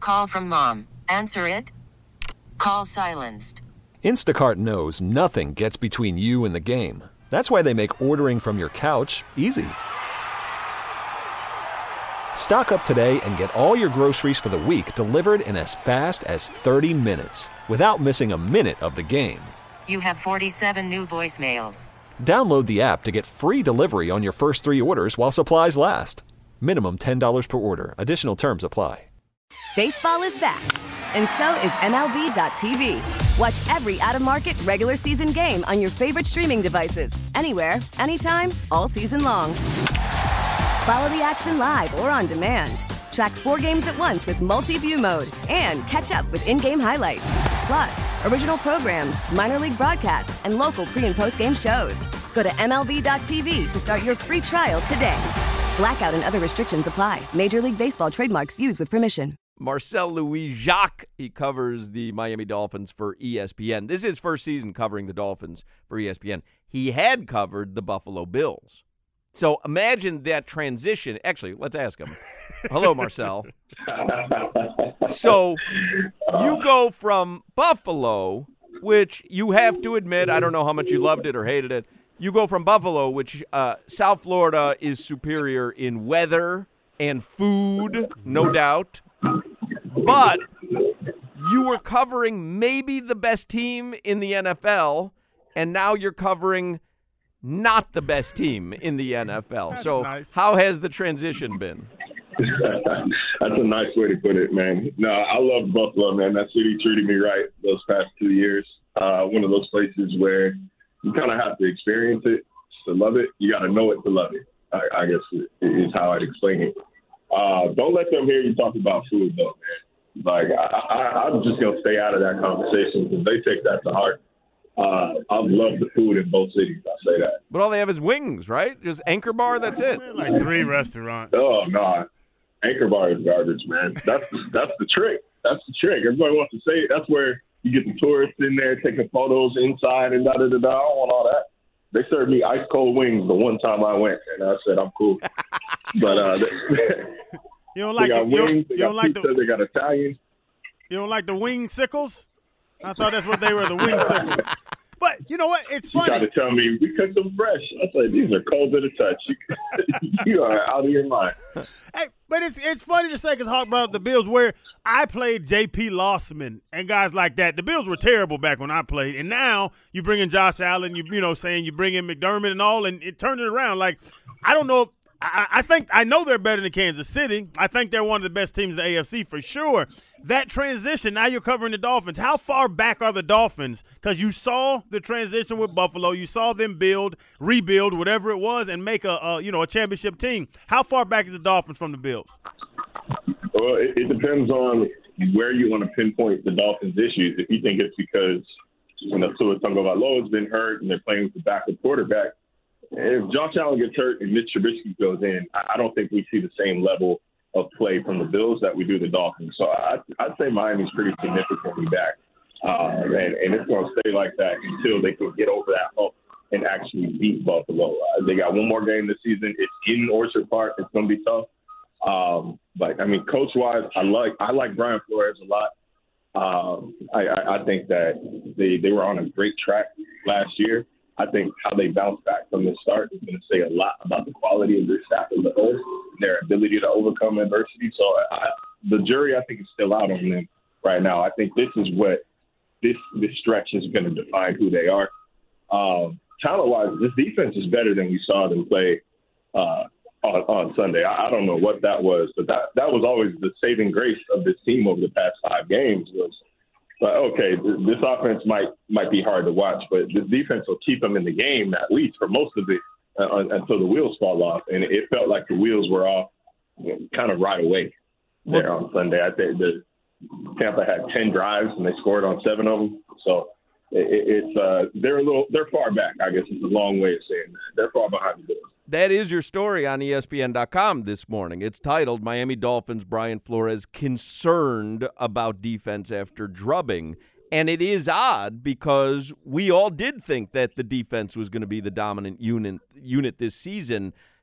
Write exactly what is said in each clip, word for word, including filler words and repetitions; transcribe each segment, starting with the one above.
Call from mom. Answer it. Call silenced. Instacart knows nothing gets between you and the game. That's why they make ordering from your couch easy. Stock up today and get all your groceries for the week delivered in as fast as thirty minutes without missing a minute of the game. You have forty-seven new voicemails. Download the app to get free delivery on your first three orders while supplies last. Minimum ten dollars per order. Additional terms apply. Baseball is back, and so is M L B dot T V. Watch every out-of-market regular season game on your favorite streaming devices, anywhere, anytime, all season long. Follow the action live or on demand. Track four games at once with multi-view mode and catch up with in-game highlights. Plus, original programs, minor league broadcasts, and local pre- and post-game shows. Go to M L B dot T V to start your free trial today. Blackout and other restrictions apply. Major League Baseball trademarks used with permission. Marcel Louis-Jacques, he covers the Miami Dolphins for E S P N. This is his first season covering the Dolphins for E S P N. He had covered the Buffalo Bills. So imagine that transition. Actually, let's ask him. Hello, Marcel. So you go from Buffalo, which you have to admit, I don't know how much you loved it or hated it. You go from Buffalo, which uh, South Florida is superior in weather and food, no doubt. But you were covering maybe the best team in the N F L, and now you're covering not the best team in the N F L. That's so nice. How has the transition been? That's a nice way to put it, man. No, I love Buffalo, man. That city treated me right those past two years. Uh, one of those places where you kind of have to experience it to love it. You got to know it to love it, I, I guess is how I'd explain it. Uh, don't let them hear you talk about food, though, man. Like, I, I, I'm just going to stay out of that conversation because they take that to heart. Uh, I love the food in both cities, I say that. But all they have is wings, right? Just Anchor Bar, that's it. Like three restaurants. Oh, no. Anchor Bar is garbage, man. That's that's the trick. That's the trick. Everybody wants to say it. That's where you get the tourists in there taking photos inside and da-da-da-da. I don't want all that. They served me ice cold wings the one time I went, and I said, I'm cool. But uh, they, You don't like they got the, you wings, don't, they you got don't like pizza, the they got Italian. you don't like the wing sickles? I thought that's what they were, the wing sickles. But you know what? It's You funny. got to tell me, we cooked them fresh. I said, these are cold to the touch. You are out of your mind. Hey, but it's it's funny to say because Hawk brought up the Bills where I played J P. Lossman and guys like that. The Bills were terrible back when I played, and now you bring in Josh Allen, you you know, saying you bring in McDermott and all, and it turned it around. Like, I don't know. I, I think I know they're better than Kansas City. I think they're one of the best teams in the A F C for sure. That transition, now you're covering the Dolphins. How far back are the Dolphins? Because you saw the transition with Buffalo. You saw them build, rebuild, whatever it was, and make a, a you know a championship team. How far back is the Dolphins from the Bills? Well, it, it depends on where you want to pinpoint the Dolphins' issues. If you think it's because, you know, Tua Tagovailoa's been hurt and they're playing with the backup quarterback, if Josh Allen gets hurt and Mitch Trubisky goes in, I, I don't think we see the same level of play from the Bills that we do the Dolphins. So I, I'd say Miami's pretty significantly back, uh, and, and it's going to stay like that until they can get over that hump and actually beat Buffalo. Uh, they got one more game this season. It's in Orchard Park. It's going to be tough. Um, but I mean, coach-wise, I like I like Brian Flores a lot. Um, I, I, I think that they, they were on a great track last year. I think how they bounced back from the start is going to say a lot about the quality of their staff as a whole, their ability to overcome adversity. So I, the jury, I think, is still out on them right now. I think this is what this this stretch is going to define who they are. Um, talent-wise, this defense is better than we saw them play uh, on, on Sunday. I, I don't know what that was, but that, that was always the saving grace of this team over the past five games was, but okay, this offense might might be hard to watch, but this defense will keep them in the game at least for most of it uh, until the wheels fall off. And it felt like the wheels were off you know, kind of right away there on Sunday. I think the Tampa had ten drives and they scored on seven of them. So it, it's uh, they're a little they're far back. I guess it's a long way of saying that. They're far behind the Bills. That is your story on E S P N dot com this morning. It's titled Miami Dolphins Brian Flores Concerned About Defense After Drubbing. And it is odd because we all did think that the defense was going to be the dominant unit unit this season.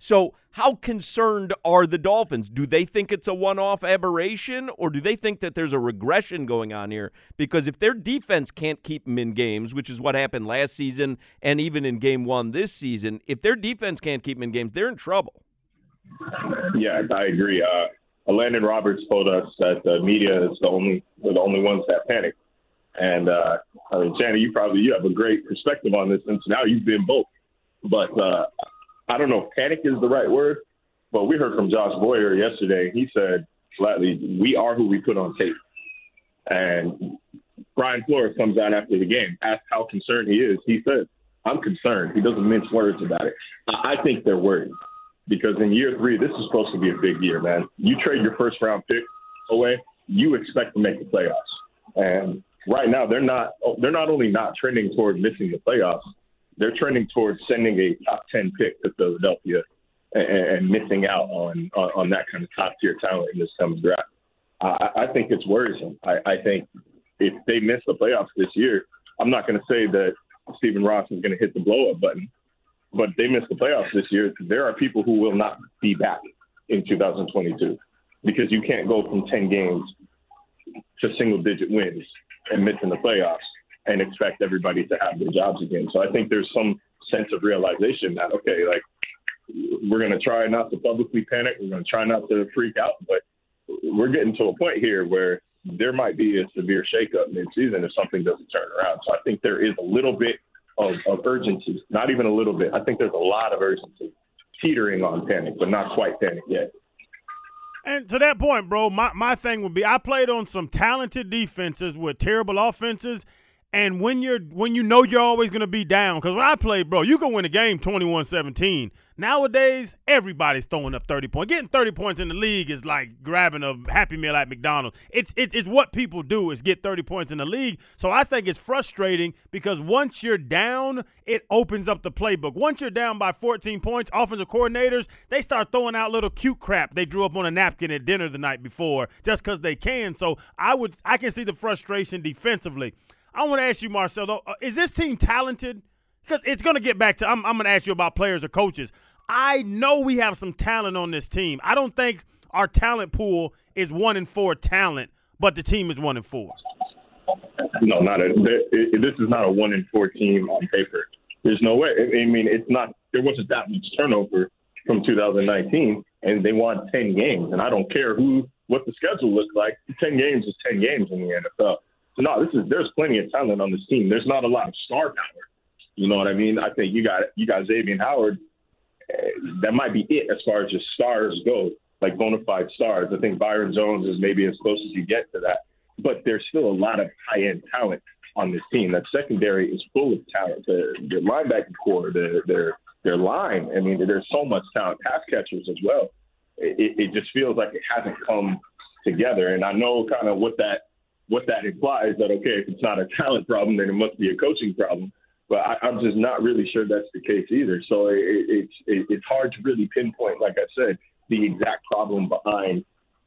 So how concerned are the Dolphins? Do they think it's a one-off aberration, or do they think that there's a regression going on here? Because if their defense can't keep them in games, which is what happened last season and even in game one this season, if their defense can't keep them in games, they're in trouble. Yeah, I agree. Uh, Landon Roberts told us that the media is the only we're the only ones that panic. And uh, I mean, Shannon, you probably you have a great perspective on this since now you've been both. But uh, I don't know if panic is the right word, but we heard from Josh Boyer yesterday. He said flatly, we are who we put on tape. And Brian Flores comes out after the game, asked how concerned he is. He said, I'm concerned. He doesn't mince words about it. I think they're worried because in year three, this is supposed to be a big year, man. You trade your first round pick away, you expect to make the playoffs. And right now, they're not they're not only not trending toward missing the playoffs, they're trending towards sending a top ten pick to Philadelphia and, and missing out on, on on that kind of top tier talent in this coming draft. I, I think it's worrisome. I, I think if they miss the playoffs this year, I'm not going to say that Stephen Ross is going to hit the blow up button, but if they miss the playoffs this year, there are people who will not be back in two thousand twenty-two because you can't go from ten games to single digit wins and missing the playoffs and expect everybody to have their jobs again. So I think there's some sense of realization that, okay, like we're going to try not to publicly panic. We're going to try not to freak out, but we're getting to a point here where there might be a severe shakeup mid-season if something doesn't turn around. So I think there is a little bit of, of urgency, not even a little bit. I think there's a lot of urgency teetering on panic, but not quite panic yet. And to that point, bro, my, my thing would be I played on some talented defenses with terrible offenses, and when you're when you know you're always going to be down, because when I played, bro, you can win a game twenty-one seventeen. Nowadays, everybody's throwing up thirty points. Getting thirty points in the league is like grabbing a Happy Meal at McDonald's. It's, it, it's what people do is get thirty points in the league. So I think it's frustrating because once you're down, it opens up the playbook. Once you're down by fourteen points, offensive coordinators, they start throwing out little cute crap they drew up on a napkin at dinner the night before just because they can. So I would I can see the frustration defensively. I want to ask you, Marcel, though, uh, is this team talented? Because it's going to get back to I'm, – I'm going to ask you about players or coaches. I know we have some talent on this team. I don't think our talent pool is one and four talent, but the team is one and four. No, not a, this is not a one and four team on paper. There's no way. I mean, it's not – there wasn't that much turnover from two thousand nineteen, and they won ten games. And I don't care who what the schedule looks like. ten games is ten games in the N F L. So, no, this is there's plenty of talent on this team. There's not a lot of star power. You know what I mean? I think you got you got Xavier Howard. Uh, that might be it as far as just stars go, like bona fide stars. I think Byron Jones is maybe as close as you get to that. But there's still a lot of high-end talent on this team. That secondary is full of talent. The, their linebacker core, their, their, their line, I mean, there's so much talent. Pass catchers as well. It, it just feels like it hasn't come together. And I know kind of what that what that implies that, okay, if it's not a talent problem, then it must be a coaching problem. But I, I'm just not really sure that's the case either. So it, it's it, it's hard to really pinpoint, like I said, the exact problem behind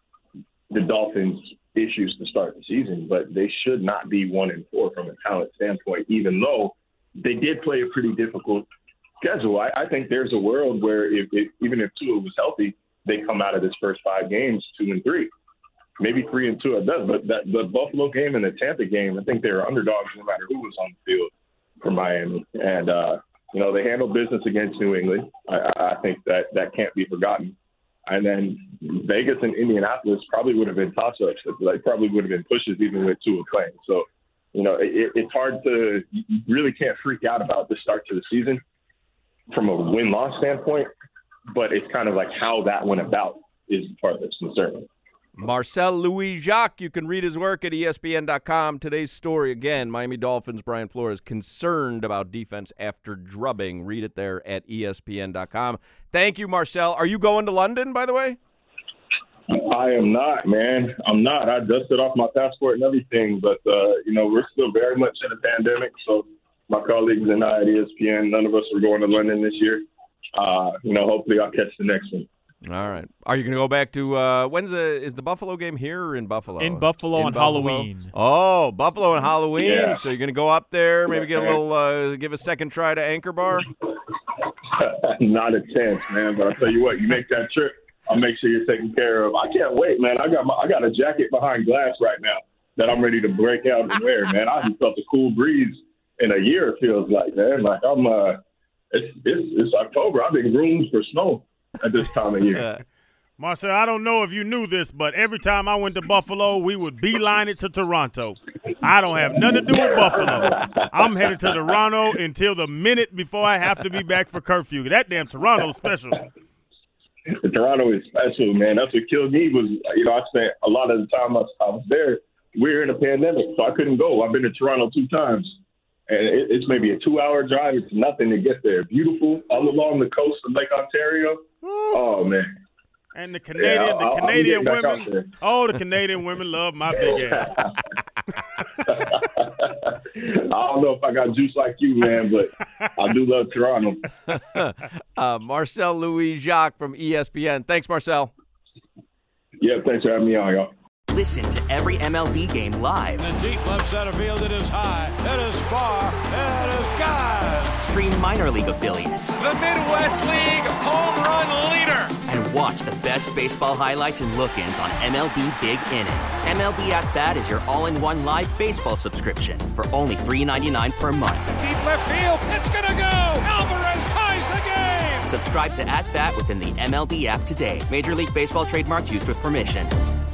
the Dolphins' issues to start the season. But they should not be one and four from a talent standpoint, even though they did play a pretty difficult schedule. I, I think there's a world where if, if even if Tua was healthy, they come out of this first five games two and three. Maybe three and two at best, but that the Buffalo game and the Tampa game, I think they were underdogs no matter who was on the field for Miami. And, uh, you know, they handled business against New England. I, I think that that can't be forgotten. And then Vegas and Indianapolis probably would have been toss-ups. They probably would have been pushes even with Tua playing. So, you know, it, it's hard to – you really can't freak out about the start to the season from a win-loss standpoint, but it's kind of like how that went about is the part that's concerning. Marcel Louis-Jacques, you can read his work at E S P N dot com. Today's story, again, Miami Dolphins, Brian Flores, concerned about defense after drubbing. Read it there at E S P N dot com. Thank you, Marcel. Are you going to London, by the way? I am not, man. I'm not. I dusted off my passport and everything, but, uh, you know, we're still very much in a pandemic, so my colleagues and I at E S P N, none of us are going to London this year. Uh, you know, hopefully I'll catch the next one. All right. Are you going to go back to uh, – when's the – is the Buffalo game here or in Buffalo? In Buffalo in on Buffalo? Halloween. Oh, Buffalo on Halloween. Yeah. So you're going to go up there, maybe get a little uh, – give a second try to Anchor Bar? Not a chance, man. But I'll tell you what, you make that trip, I'll make sure you're taken care of. I can't wait, man. I got my, I got a jacket behind glass right now that I'm ready to break out and wear, man. I haven't felt a cool breeze in a year, it feels like, man. Like, I'm, uh, it's, it's, it's October. I've been groomed for snow at this time of year. Marcel, I don't know if you knew this, but every time I went to Buffalo, we would beeline it to Toronto. I don't have nothing to do with Buffalo. I'm headed to Toronto until the minute before I have to be back for curfew. That damn Toronto's special. Toronto is special, man. That's what killed me was, you know, I spent a lot of the time I, I was there. We were in a pandemic, so I couldn't go. I've been to Toronto two times, and it, it's maybe a two-hour drive. It's nothing to get there. Beautiful, all along the coast of Lake Ontario. Oh, man. And the Canadian, yeah, the Canadian women, oh, the Canadian women love my big ass. I don't know if I got juice like you, man, but I do love Toronto. uh, Marcel Louis-Jacques from E S P N. Thanks, Marcel. Yeah, thanks for having me on, y'all. Listen to every M L B game live. In the deep left center field, it is high, it is far, it is gone. Stream minor league affiliates. The Midwest League home run leader. And watch the best baseball highlights and look-ins on M L B Big Inning. M L B At Bat is your all-in-one live baseball subscription for only three ninety-nine per month. Deep left field, it's gonna go. Alvarez ties the game. Subscribe to At Bat within the M L B app today. Major League Baseball trademarks used with permission.